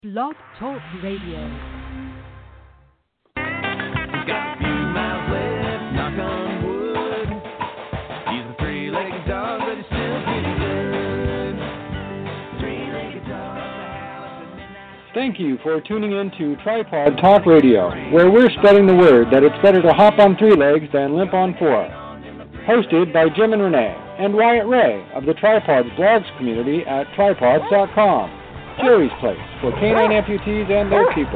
Blog Talk Radio. Got a few miles left, knock on wood. He's a three-legged dog, but he's still pretty good. Three-legged dog. Thank you for tuning in to Tripod Talk Radio, where we're spreading the word that it's better to hop on three legs than limp on four. Hosted by Jim and Renee and Wyatt Ray of the Tripods blogs community at tripods.com. Jerry's place for canine amputees and their people.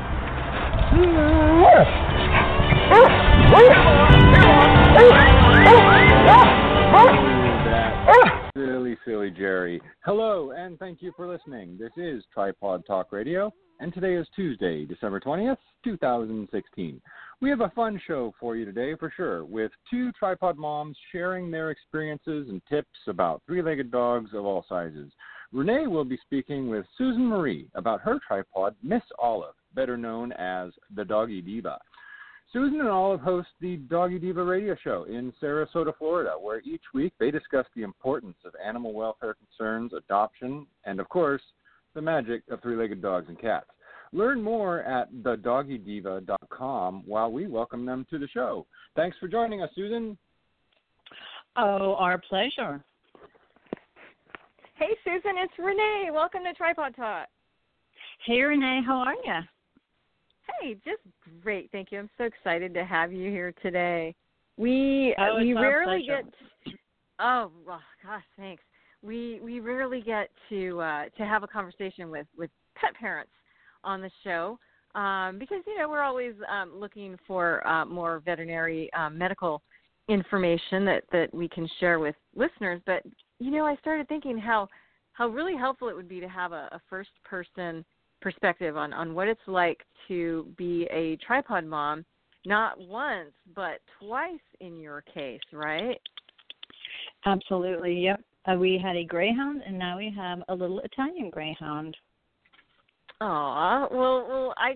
That's silly Jerry. Hello, and thank you for listening. This is Tripod Talk Radio, and today is Tuesday, December 20th, 2016. We have a fun show for you today, for sure, with two tripod moms sharing their experiences and tips about three-legged dogs of all sizes. Renee will be speaking with Susan Marie about her tripod, Miss Olive, better known as the Doggy Diva. Susan and Olive host the Doggy Diva radio show in Sarasota, Florida, where each week they discuss the importance of animal welfare concerns, adoption, and, of course, the magic of three-legged dogs and cats. Learn more at thedoggydiva.com while we welcome them to the show. Thanks for joining us, Susan. Oh, our pleasure. Hey, Susan, it's Renee. Welcome to Tripod Talk. Hey, Renee, how are you? Hey, just great, thank you. I'm so excited to have you here today. We rarely get. Oh, well, gosh, thanks. We rarely get to have a conversation with pet parents on the show because we're always looking for more veterinary medical information that we can share with listeners. But I started thinking how really helpful it would be to have a first-person perspective on what it's like to be a tripod mom, not once, but twice in your case, right? Absolutely, yep. We had a greyhound, and now we have a little Italian greyhound. Aw, well, I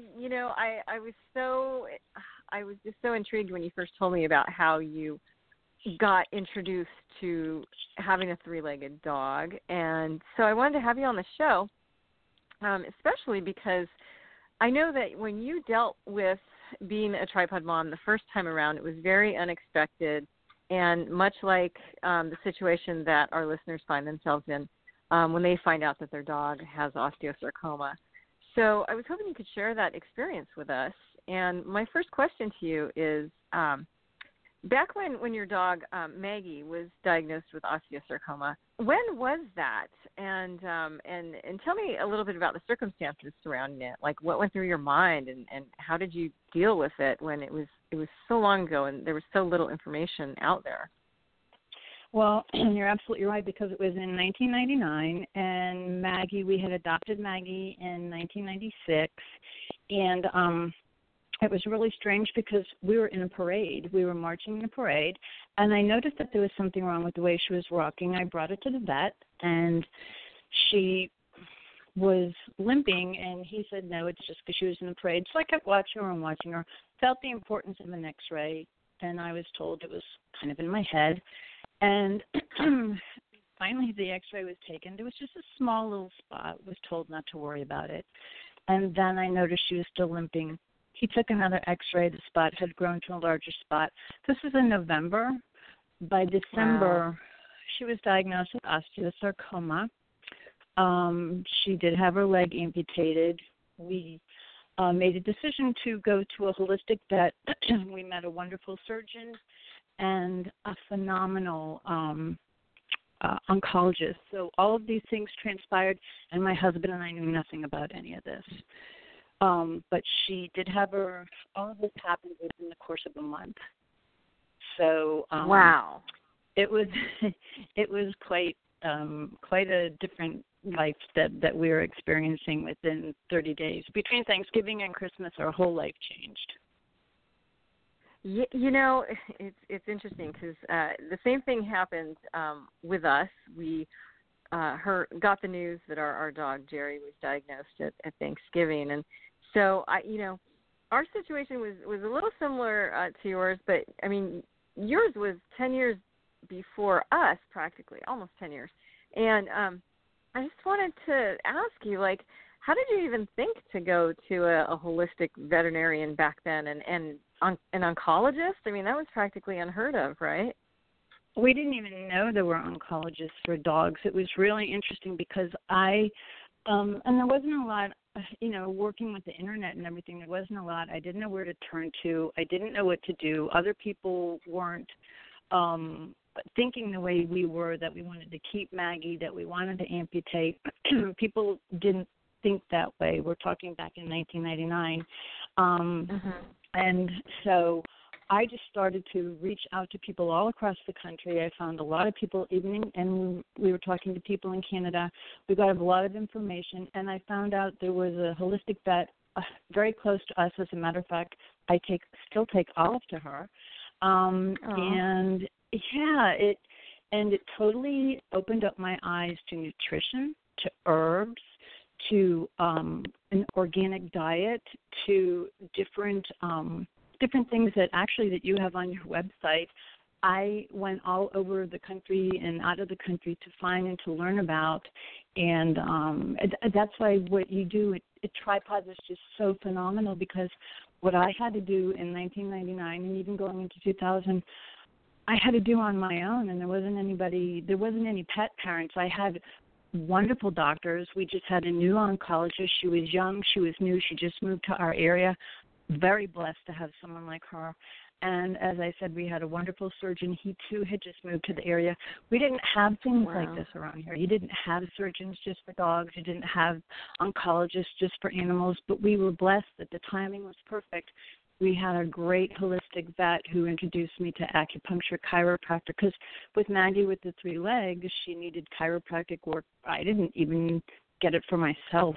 was just so intrigued when you first told me about how you got introduced to having a three-legged dog, and so I wanted to have you on the show, especially because I know that when you dealt with being a tripod mom the first time around, it was very unexpected, and much like the situation that our listeners find themselves in when they find out that their dog has osteosarcoma. So I was hoping you could share that experience with us. And my first question to you is, back when your dog, Maggie, was diagnosed with osteosarcoma, when was that? And tell me a little bit about the circumstances surrounding it. Like, what went through your mind, and how did you deal with it when it was so long ago and there was so little information out there? Well, you're absolutely right, because it was in 1999, and we had adopted Maggie in 1996, and it was really strange because we were in a parade. We were marching in a parade, and I noticed that there was something wrong with the way she was walking. I brought her to the vet, and she was limping, and he said, no, it's just because she was in the parade. So I kept watching her, felt the importance of an X-ray, and I was told it was kind of in my head. And finally the X-ray was taken. There was just a small little spot. I was told not to worry about it. And then I noticed she was still limping. He took another X-ray. The spot had grown to a larger spot. This was in November. By December, She was diagnosed with osteosarcoma. She did have her leg amputated. We made a decision to go to a holistic vet. We met a wonderful surgeon and a phenomenal oncologist. So all of these things transpired, and my husband and I knew nothing about any of this. But she did have all of this happened within the course of a month. So wow, it was quite a different life that we were experiencing within 30 days. Between Thanksgiving and Christmas, our whole life changed. It's interesting because the same thing happened with us. We got the news that our dog Jerry was diagnosed at Thanksgiving, and so our situation was a little similar to yours, but I mean yours was 10 years before us, practically almost 10 years, and I just wanted to ask you, like, how did you even think to go to a holistic veterinarian back then and an oncologist? I mean, that was practically unheard of, right? We didn't even know there were oncologists for dogs. It was really interesting because and there wasn't a lot, working with the internet and everything, there wasn't a lot. I didn't know where to turn to. I didn't know what to do. Other people weren't thinking the way we were, that we wanted to keep Maggie, that we wanted to amputate. People didn't think that way. We're talking back in 1999. And so I just started to reach out to people all across the country. I found a lot of people, and we were talking to people in Canada. We got a lot of information, and I found out there was a holistic vet very close to us. As a matter of fact, I still take Olive to her. And yeah, it totally opened up my eyes to nutrition, to herbs, to an organic diet, to different things that you have on your website. I went all over the country and out of the country to find and to learn about, and that's why what you do at Tripod is just so phenomenal, because what I had to do in 1999 and even going into 2000, I had to do on my own, and there wasn't any pet parents. I had wonderful doctors. We just had a new oncologist. She was young. She was new. She just moved to our area. Very blessed to have someone like her. And as I said, we had a wonderful surgeon. He, too, had just moved to the area. We didn't have things like this around here. You didn't have surgeons just for dogs. You didn't have oncologists just for animals. But we were blessed that the timing was perfect. We had a great holistic vet who introduced me to acupuncture, chiropractor, because with Maggie with the 3 legs, she needed chiropractic work. I didn't even get it for myself.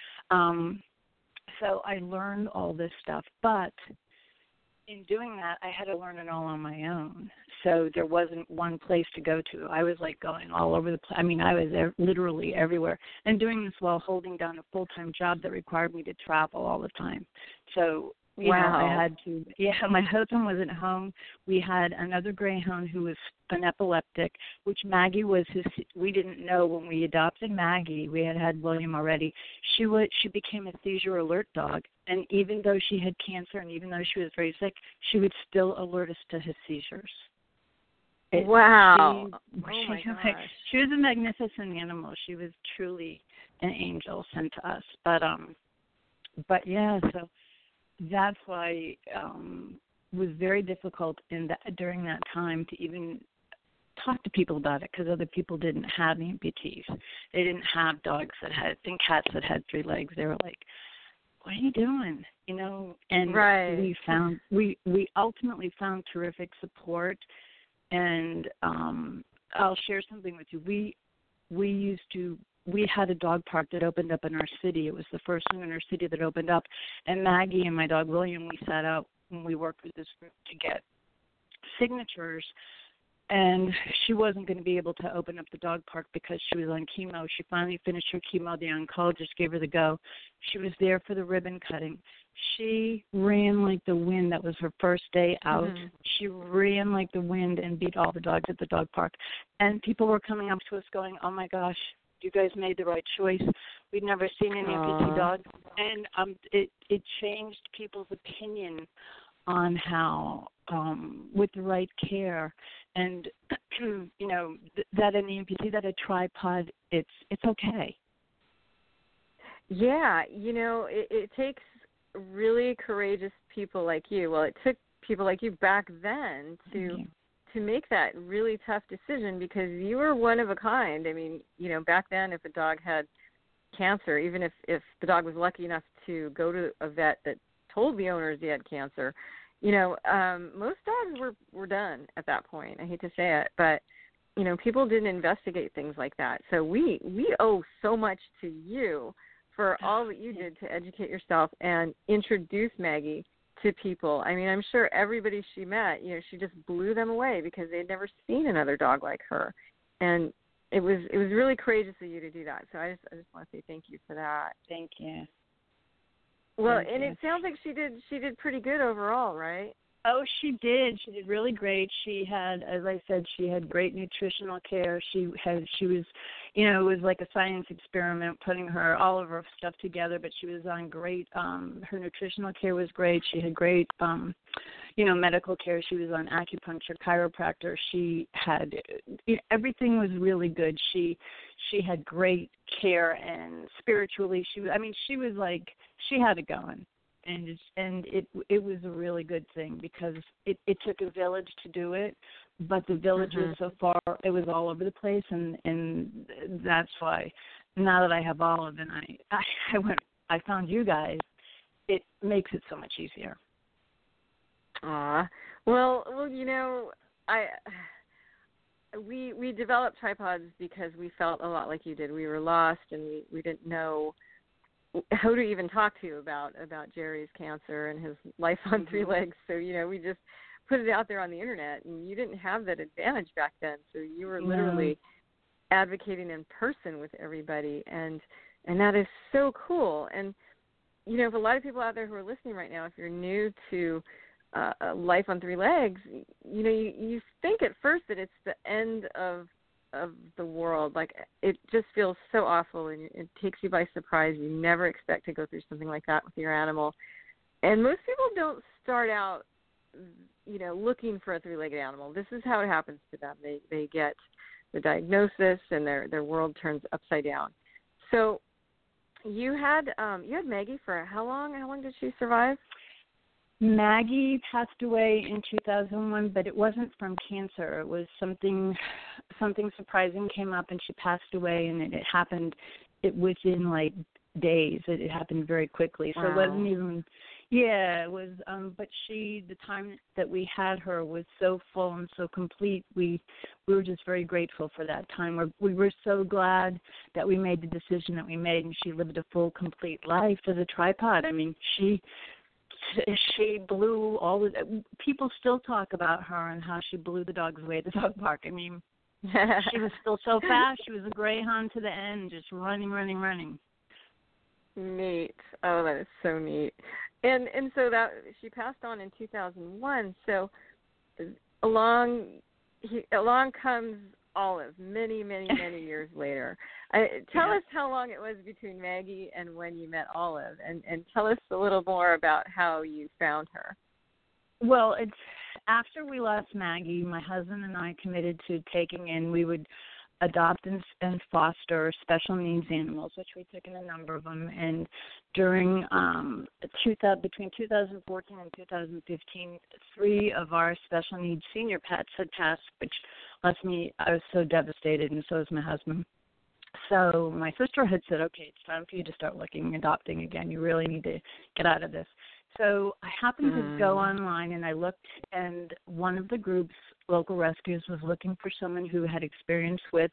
So I learned all this stuff, but in doing that, I had to learn it all on my own. So there wasn't one place to go to. I was like going all over the place. I mean, I was literally everywhere, and doing this while holding down a full-time job that required me to travel all the time. So you know, I had to. Yeah, my husband wasn't home. We had another greyhound who was an epileptic, which Maggie was his. We didn't know when we adopted Maggie. We had William already. She became a seizure alert dog, and even though she had cancer and even though she was very sick, she would still alert us to his seizures. Wow! Oh my gosh. She was a magnificent animal. She was truly an angel sent to us. But yeah, so. That's why it was very difficult during that time to even talk to people about it, because other people didn't have amputees. They didn't have dogs and cats that had 3 legs. They were like, "What are you doing?" You know. And we ultimately found terrific support. And I'll share something with you. We had a dog park that opened up in our city. It was the first one in our city that opened up. And Maggie and my dog William, we sat out when we worked with this group to get signatures. And she wasn't going to be able to open up the dog park because she was on chemo. She finally finished her chemo. The oncologist gave her the go. She was there for the ribbon cutting. She ran like the wind. That was her first day out. Mm-hmm. She ran like the wind and beat all the dogs at the dog park. And people were coming up to us going, "Oh, my gosh, you guys made the right choice. We'd never seen an amputee dog." And it changed people's opinion on how, with the right care, and you know, that an amputee, that a tripod, it's okay. Yeah, you know, it takes really courageous people like you. Well, it took people like you back then to make that really tough decision, because you were one of a kind. I mean, you know, back then, if a dog had cancer, even if the dog was lucky enough to go to a vet that told the owners he had cancer, you know, most dogs were done at that point. I hate to say it, but, you know, people didn't investigate things like that. So we owe so much to you for all that you did to educate yourself and introduce Maggie to people. I mean, I'm sure everybody she met, you know, she just blew them away because they'd never seen another dog like her. And it was really courageous of you to do that. So I just want to say thank you for that. Thank you. Well, and it sounds like she did pretty good overall, right? Oh, she did. She did really great. She had, as I said, she had great nutritional care. She was, it was like a science experiment putting all of her stuff together, but she was on great, her nutritional care was great. She had great, medical care. She was on acupuncture, chiropractor. She had, everything was really good. She had great care, and spiritually, she was like, she had it going. And it was a really good thing because it took a village to do it, but the village was so far, it was all over the place, and that's why now that I have Olive and I found you guys, it makes it so much easier. Well, we developed tripods because we felt a lot like you did. We were lost and we didn't know who to even talk to about Jerry's cancer and his life on three legs. So, we just put it out there on the internet, and you didn't have that advantage back then. So you were literally advocating in person with everybody, and that is so cool. And, for a lot of people out there who are listening right now, if you're new to life on three legs, you think at first that it's the end of the world. Like, it just feels so awful, and it takes you by surprise. You never expect to go through something like that with your animal. And most people don't start out, looking for a three-legged animal. This is how it happens to them. They get the diagnosis, and their world turns upside down. So you had Maggie for how long? How long did she survive? Maggie passed away in 2001, but it wasn't from cancer. It was something surprising came up, and she passed away, and it happened within like days. It happened very quickly. So it wasn't even, it was, but the time that we had her was so full and so complete. We were just very grateful for that time. We were so glad that we made the decision that we made, and she lived a full, complete life as a tripod. I mean, she blew people still talk about her and how she blew the dogs away at the dog park. I mean, she was still so fast. She was a greyhound to the end, just running. Neat. Oh, that is so neat. And so that she passed on in 2001. So along comes Olive many years later. Tell us how long it was between Maggie and when you met Olive, and tell us a little more about how you found her. Well, it's after we lost Maggie, my husband and I committed to taking in, we would adopt and foster special needs animals, which we took in a number of them. And during between 2014 and 2015, 3 of our special needs senior pets had passed, which left me, I was so devastated, and so was my husband. So my sister had said, okay, it's time for you to start adopting again. You really need to get out of this. So I happened to go online, and I looked, and one of the groups, Local Rescues, was looking for someone who had experience with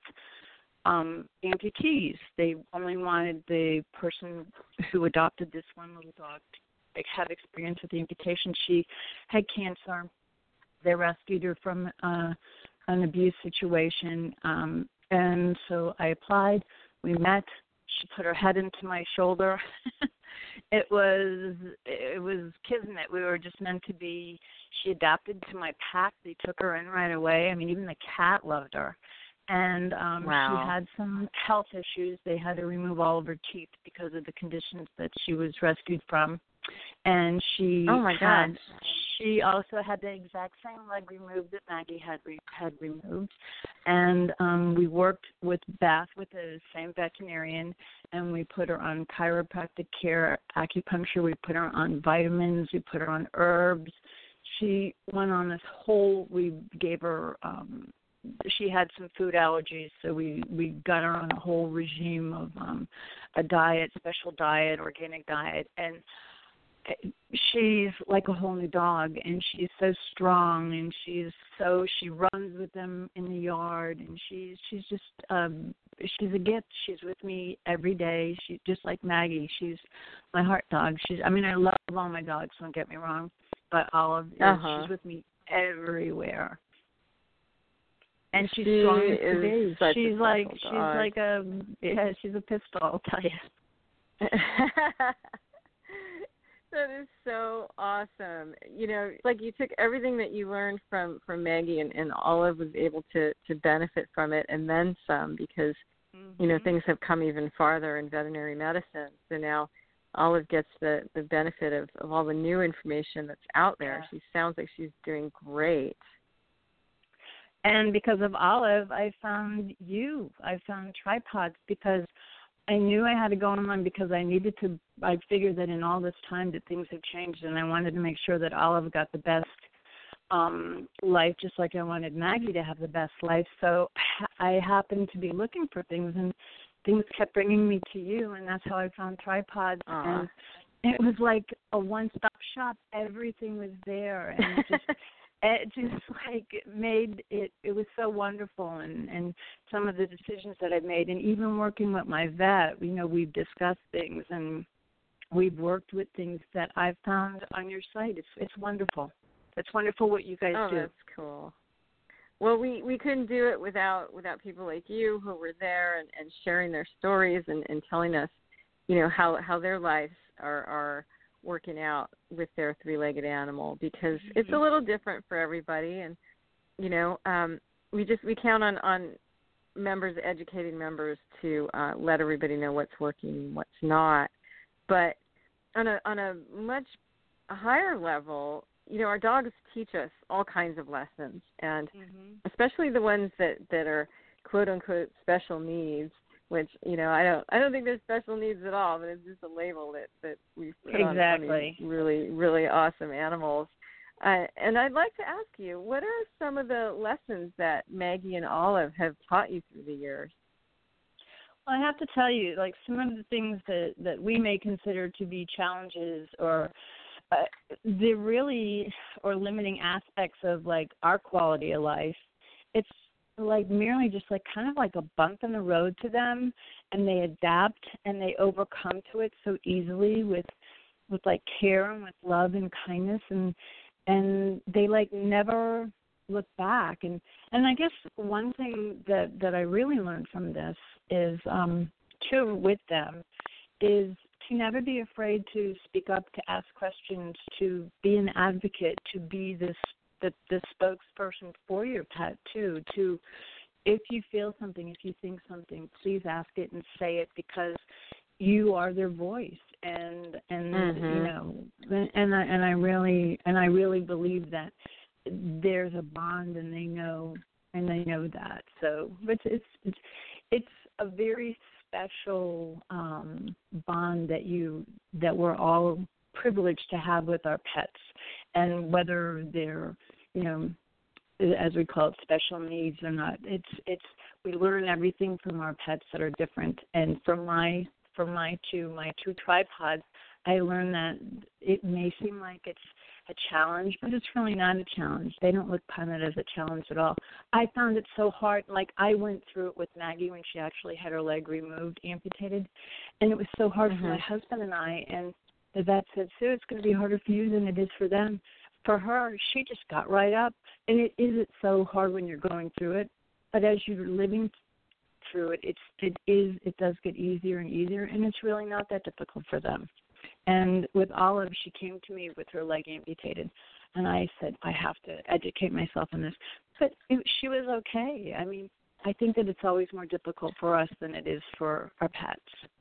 amputees. They only wanted the person who adopted this one little dog to have experience with the amputation. She had cancer. They rescued her from an abuse situation, and so I applied. We met. She put her head into my shoulder. It was kismet. We were just meant to be. She adapted to my pack. They took her in right away. I mean, even the cat loved her. And she had some health issues. They had to remove all of her teeth because of the conditions that she was rescued from. And she she also had the exact same leg removed that Maggie had removed. And we worked with Beth, with the same veterinarian, and we put her on chiropractic care, acupuncture. We put her on vitamins. We put her on herbs. She went on this whole, we gave her, she had some food allergies, so we got her on a whole regime of a diet, special diet, organic diet, and she's like a whole new dog, and she's so strong, and she runs with them in the yard, and she's just she's a gift. She's with me every day. She's just like Maggie. She's my heart dog. I love all my dogs, don't get me wrong, but Olive, she's with me everywhere. And she's strong as can be. She's a pistol, I'll tell you. That is so awesome. awesome. You know, like you took everything that you learned from Maggie, and Olive was able to benefit from it and then some, because you know, things have come even farther in veterinary medicine. So now Olive gets the benefit of all the new information that's out there. Yeah. She sounds like she's doing great. And because of Olive, I found you. I found Tripods because I knew I had to go online because I needed to. I figured that in all this time that things have changed, and I wanted to make sure that Olive got the best life, just like I wanted Maggie to have the best life. So I happened to be looking for things, and things kept bringing me to you, and that's how I found Tripods. And it was like a one-stop shop. Everything was there, and it just like made it was so wonderful. And some of the decisions that I've made, and even working with my vet, you know, we've discussed things, and we've worked with things that I've found on your site. It's wonderful. It's wonderful what you guys do. Oh, that's cool. Well, we couldn't do it without people like you who were there and sharing their stories and telling us, you know, how their lives are working out with their three-legged animal, because it's a little different for everybody. And, you know, we count on members, educating members, to let everybody know what's working and what's not. But on a much higher level, you know, our dogs teach us all kinds of lessons, and especially the ones that are quote unquote special needs, which, you know, I don't think they're special needs at all, but it's just a label that we've put on these really, really awesome animals. And I'd like to ask you, what are some of the lessons that Maggie and Olive have taught you through the years? Well, I have to tell you, like, some of the things that we may consider to be challenges or they're really, or limiting aspects of, like, our quality of life, it's like merely just like kind of like a bump in the road to them, and they adapt and they overcome to it so easily with like care and with love and kindness, and they like never look back. And I guess one thing that I really learned from this is too with them is to never be afraid to speak up, to ask questions, to be an advocate, to be the spokesperson for your pet too. To, if you feel something, if you think something, please ask it and say it, because you are their voice. And you know, and I really believe that there's a bond, and they know that. So, but it's a very special bond that we're all privileged to have with our pets, and whether they're, you know, as we call it, special needs or not, it's we learn everything from our pets that are different. And from my two tripods, I learned that it may seem like it's a challenge, but it's really not a challenge. They don't look upon it as a challenge at all. I found it so hard. Like, I went through it with Maggie when she actually had her leg removed, amputated, and it was so hard for my husband and I. And the vet said, Sue, it's going to be harder for you than it is for them. For her, she just got right up. And it isn't so hard when you're going through it, but as you're living through it, it does get easier and easier, and it's really not that difficult for them. And with Olive, she came to me with her leg amputated, and I said, I have to educate myself on this. But she was okay. I mean, I think that it's always more difficult for us than it is for our pets.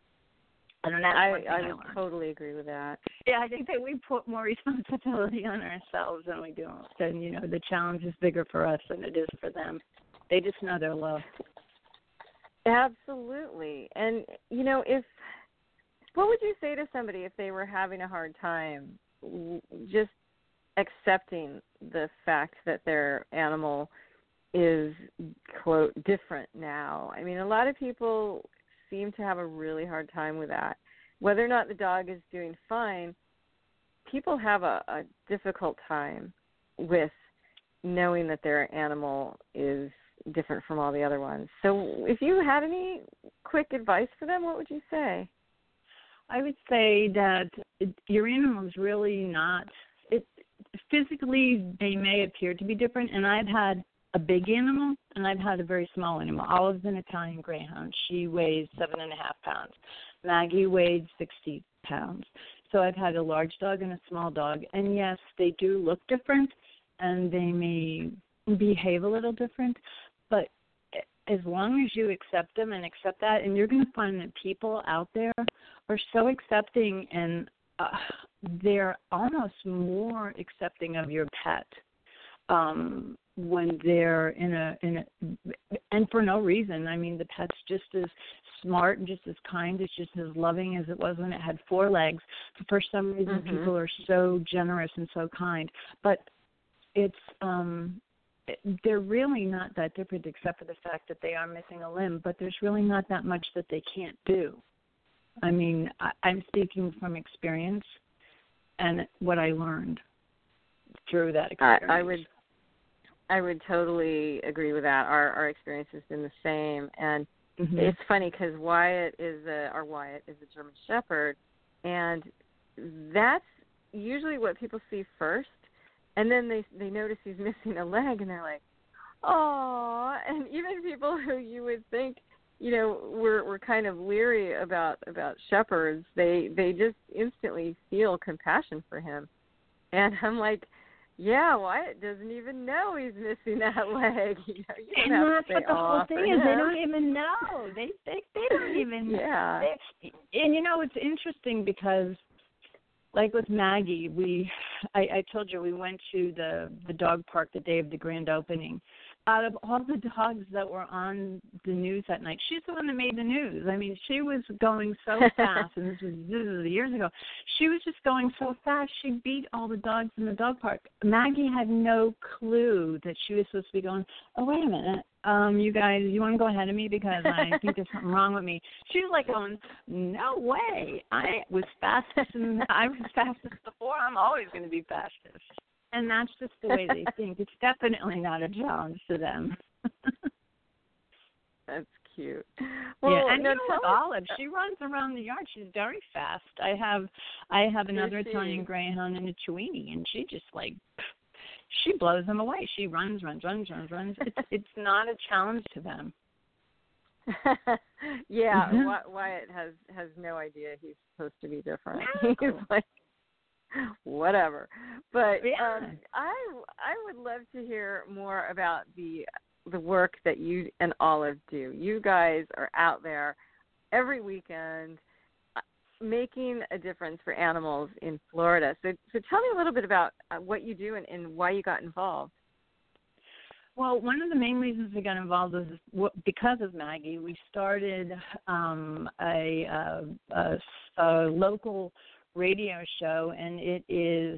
And that's I would totally agree with that. Yeah, I think that we put more responsibility on ourselves than we do. And, you know, the challenge is bigger for us than it is for them. They just know they're loved. Absolutely. And, you know, what would you say to somebody if they were having a hard time just accepting the fact that their animal is, quote, different now? I mean, a lot of people seem to have a really hard time with that. Whether or not the dog is doing fine, people have a difficult time with knowing that their animal is different from all the other ones. So if you had any quick advice for them, what would you say? I would say that your animal is really not, physically they may appear to be different, and I've had a big animal and I've had a very small animal. Olive's an Italian Greyhound. She weighs 7.5 pounds. Maggie weighed 60 pounds. So I've had a large dog and a small dog, and yes, they do look different, and they may behave a little different, but as long as you accept them and accept that, and you're going to find that people out there are so accepting, and they're almost more accepting of your pet when they're in a and for no reason. I mean, the pet's just as smart and just as kind, it's just as loving as it was when it had 4 legs. But for some reason, people are so generous and so kind. But it's they're really not that different, except for the fact that they are missing a limb. But there's really not that much that they can't do. I mean, I'm speaking from experience and what I learned through that experience. I would totally agree with that. Our experience has been the same, and it's funny because Wyatt is a German Shepherd, and that's usually what people see first, and then they notice he's missing a leg, and they're like, "Oh!" And even people who you would think, were kind of leery about shepherds, they just instantly feel compassion for him, and I'm like, yeah, Wyatt doesn't even know he's missing that leg. You don't have to say, but the whole thing is they don't even know. They don't even. Yeah. And it's interesting because, like with Maggie, I told you we went to the dog park the day of the grand opening. Out of all the dogs that were on the news that night, she's the one that made the news. I mean, she was going so fast, and this was years ago. She was just going so fast, she beat all the dogs in the dog park. Maggie had no clue that she was supposed to be going, oh, wait a minute, you guys, you want to go ahead of me because I think there's something wrong with me. She was like going, no way. I was fastest before. I'm always going to be fastest. And that's just the way they think. It's definitely not a challenge to them. That's cute. Well, yeah, and with Olive, she runs around the yard. She's very fast. I have another Italian Greyhound and a Chiweenie, and she just she blows them away. She runs. It's not a challenge to them. Yeah, Wyatt has no idea he's supposed to be different. No. He's like, whatever. But yeah. I would love to hear more about the work that you and Olive do. You guys are out there every weekend making a difference for animals in Florida. So tell me a little bit about what you do and why you got involved. Well, one of the main reasons we got involved was because of Maggie. We started a local radio show, and it is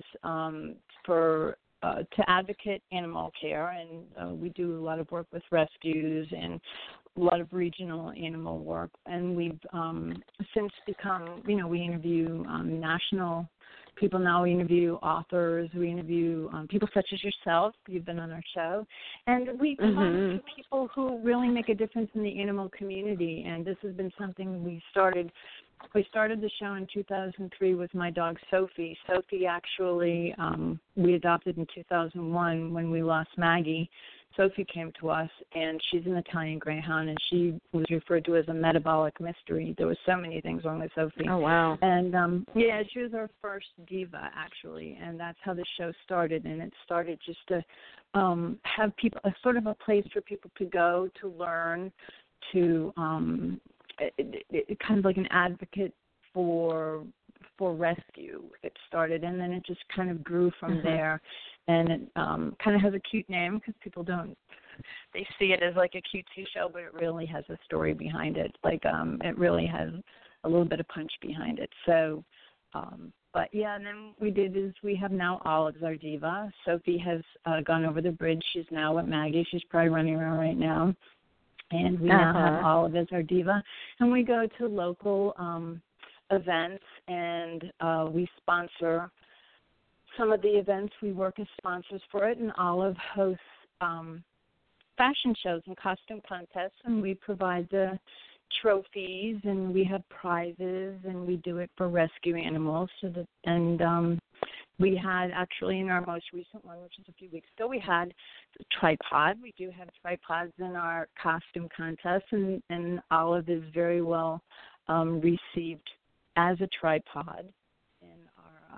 to advocate animal care, and we do a lot of work with rescues and a lot of regional animal work. And we've since become, we interview national people now. We interview authors. We interview people such as yourself. You've been on our show. And we talk to people who really make a difference in the animal community. And this has been something we started the show in 2003 with my dog, Sophie. Sophie actually, we adopted in 2001 when we lost Maggie. Sophie came to us, and she's an Italian Greyhound, and she was referred to as a metabolic mystery. There were so many things wrong with Sophie. Oh, wow. And, she was our first diva, actually, and that's how the show started. And it started just to have people, sort of a place for people to go to learn, to kind of like an advocate for rescue. It started, and then it just kind of grew from there. And it kind of has a cute name because people they see it as like a cutesy show, but it really has a story behind it. It really has a little bit of punch behind it. So, but yeah, and then we have now Olive as our diva. Sophie has gone over the bridge. She's now with Maggie. She's probably running around right now. And we now have Olive as our diva. And we go to local events, and we sponsor some of the events. We work as sponsors for it, and Olive hosts fashion shows and costume contests, and we provide the trophies, and we have prizes, and we do it for rescue animals. We had actually in our most recent one, which is a few weeks ago, we had a tripod. We do have tripods in our costume contest, and Olive is very well received as a tripod. And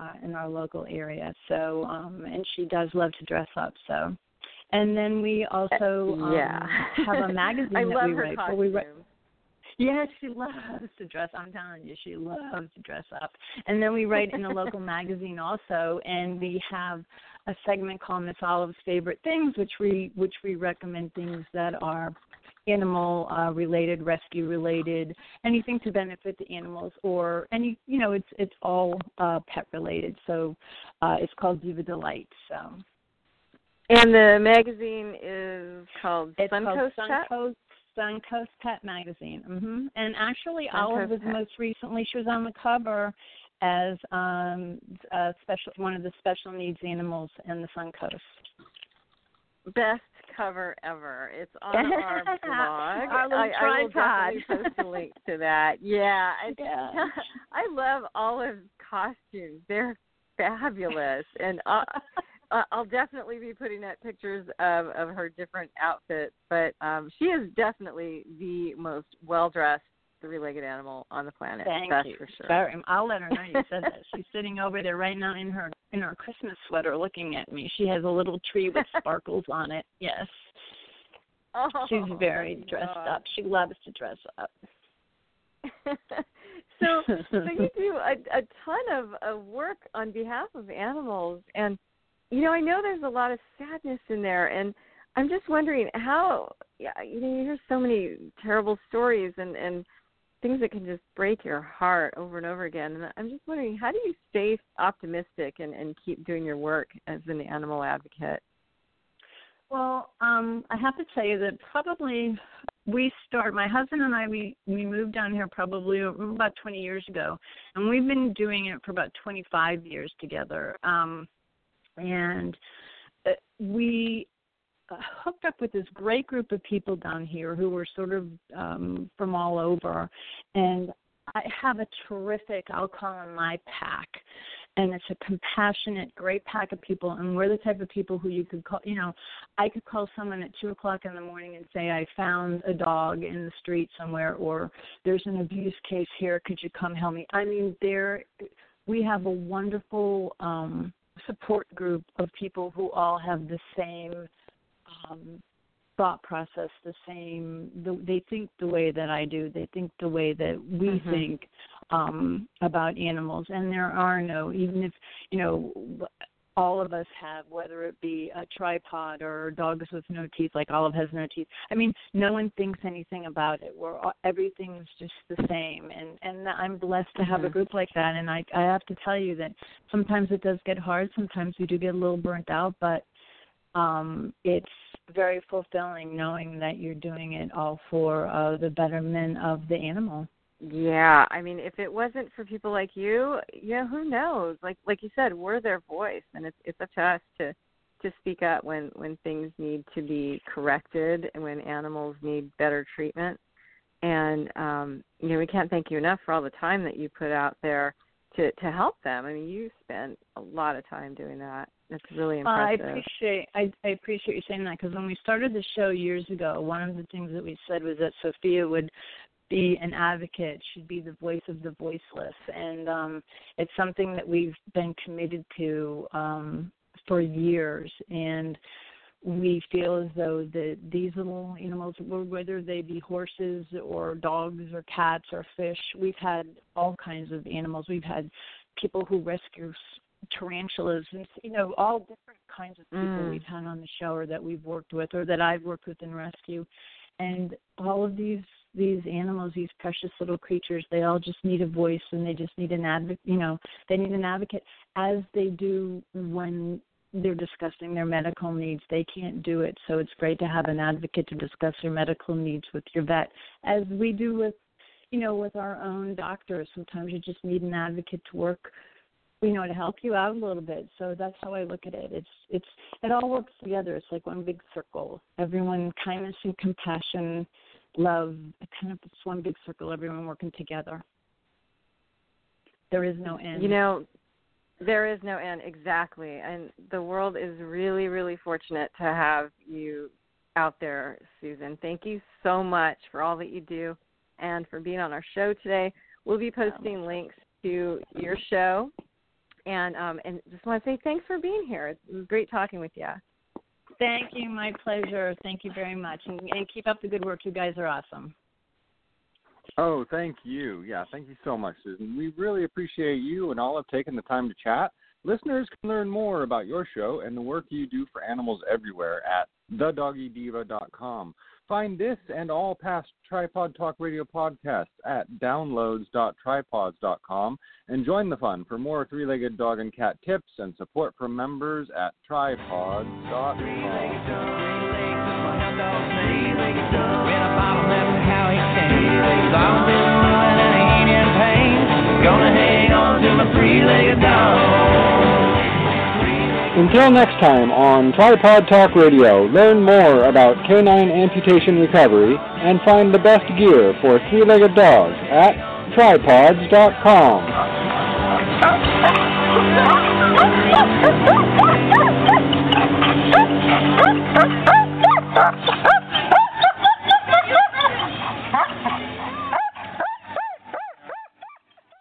in our local area. So, and she does love to dress up. So, and then we also have a magazine I that love we her write. costumes. Yes, she loves to dress. I'm telling you, she loves to dress up. And then we write in a local magazine also, and we have a segment called Miss Olive's Favorite Things, which we recommend things that are animal related, rescue related, anything to benefit the animals, or any, it's all pet related. So it's called Diva Delight. So. And the magazine is called Suncoast Pet? Suncoast Pet Magazine. And actually, Suncoast Olive was Pet. most recently, she was on the cover as one of the special needs animals in the Suncoast. Best cover ever. It's on our blog. Our little I will tripod. definitely post a link to that. Yeah. Yeah. I love Olive's costumes. They're fabulous. And I'll definitely be putting up pictures of her different outfits. But she is definitely the most well-dressed three-legged animal on the planet. That's for sure. I'll let her know you said that. She's sitting over there right now in her Christmas sweater looking at me. She has a little tree with sparkles on it. Yes. Oh, she's very dressed up. She loves to dress up. So you do a ton of work on behalf of animals, and I know there's a lot of sadness in there, and I'm just wondering how you hear so many terrible stories and things that can just break your heart over and over again. And I'm just wondering, how do you stay optimistic and keep doing your work as an animal advocate? Well, I have to tell you that probably my husband and I, we moved down here probably about 20 years ago, and we've been doing it for about 25 years together. And we hooked up with this great group of people down here who were sort of from all over, and I have a terrific, I'll call them my pack, and it's a compassionate, great pack of people, and we're the type of people who you could call, I could call someone at 2 o'clock in the morning and say, I found a dog in the street somewhere, or there's an abuse case here, could you come help me? I mean, we have a wonderful support group of people who all have the same thought process, they think the way that I do. They think the way that we think about animals. And there are even if, all of us have, whether it be a tripod or dogs with no teeth, like Olive has no teeth. I mean, no one thinks anything about it. Everything's just the same. And I'm blessed to have a group like that. And I have to tell you that sometimes it does get hard. Sometimes we do get a little burnt out, but it's very fulfilling knowing that you're doing it all for the betterment of the animal. Yeah, I mean, if it wasn't for people like you, who knows? Like you said, we're their voice, and it's up to us to speak up when things need to be corrected and when animals need better treatment. And we can't thank you enough for all the time that you put out there to help them. I mean, you spent a lot of time doing that. It's really impressive. I appreciate you saying that, because when we started the show years ago, one of the things that we said was that Sophia would be an advocate. She'd be the voice of the voiceless, and it's something that we've been committed to for years. And we feel as though that these little animals, whether they be horses or dogs or cats or fish, we've had all kinds of animals. We've had people who rescue tarantulas, and all different kinds of people we've had on the show, or that we've worked with, or that I've worked with in rescue. And all of these animals, these precious little creatures, they all just need a voice, and they just need an advocate. They need an advocate, as they do when they're discussing their medical needs. They can't do it, so it's great to have an advocate to discuss their medical needs with your vet, as we do with our own doctors. Sometimes you just need an advocate to work, to help you out a little bit. So that's how I look at it. It all works together. It's like one big circle. Everyone, kindness and compassion, love, it's one big circle, everyone working together. There is no end. There is no end, exactly. And the world is really, really fortunate to have you out there, Susan. Thank you so much for all that you do and for being on our show today. We'll be posting links to your show and just want to say thanks for being here. It was great talking with you. Thank you. My pleasure. Thank you very much. And keep up the good work. You guys are awesome. Oh, thank you. Yeah, thank you so much, Susan. We really appreciate you and all have taken the time to chat. Listeners can learn more about your show and the work you do for animals everywhere at thedoggydiva.com. Find this and all past Tripod Talk Radio podcasts at downloads.tripods.com and join the fun for more three-legged dog and cat tips and support from members at tripods.com. Until next time on Tripod Talk Radio, learn more about canine amputation recovery and find the best gear for three-legged dogs at tripods.com.